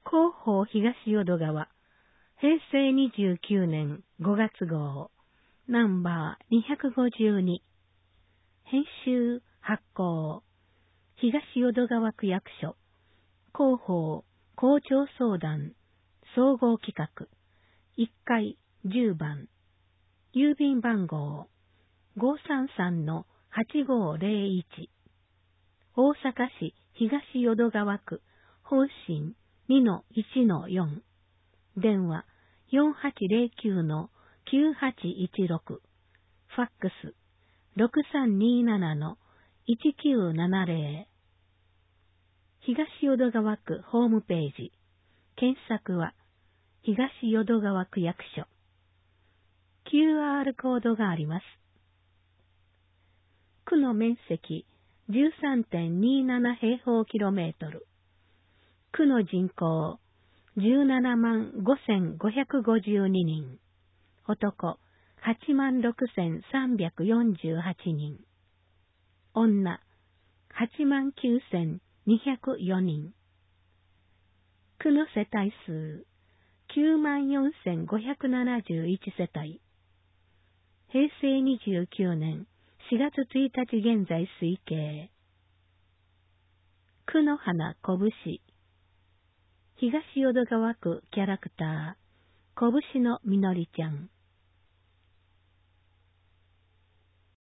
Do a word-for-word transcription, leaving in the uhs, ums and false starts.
広報東淀川、平成にじゅうきゅうねんごがつ号、ナンバーにひゃくごじゅうに。編集発行、東淀川区役所、広報校長相談、総合企画、いっかいじゅうばん、郵便番号 ごーさんさんのはちごーぜろいち、大阪市東淀川区方針 にのいちのよん、電話 よんはちぜろきゅうのきゅうはちいちろく、ファックス ろくさんにななのいちきゅうななぜろ、東淀川区ホームページ、検索は東淀川区役所。キューアール コードがあります。区の面積 じゅうさんてんになな 平方キロメートル。区の人口じゅうななまんごせんごひゃくごじゅうににん。男はちまんろくせんさんびゃくよんじゅうはちにん。女はちまんきゅうせんにひゃくよにん。区の世帯数きゅうまんよんせんごひゃくななじゅういち世帯。平成にじゅうきゅうねんしがつついたち現在推計。区の花拳。東淀川区キャラクター、拳のみのりちゃん。